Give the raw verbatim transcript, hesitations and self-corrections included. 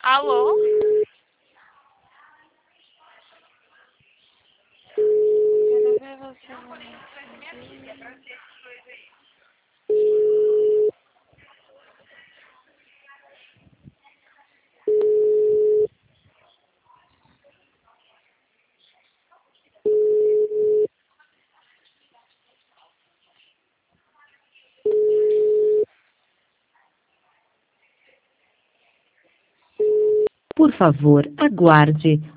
Alô? Quero ver você no Messenger. Por favor, aguarde.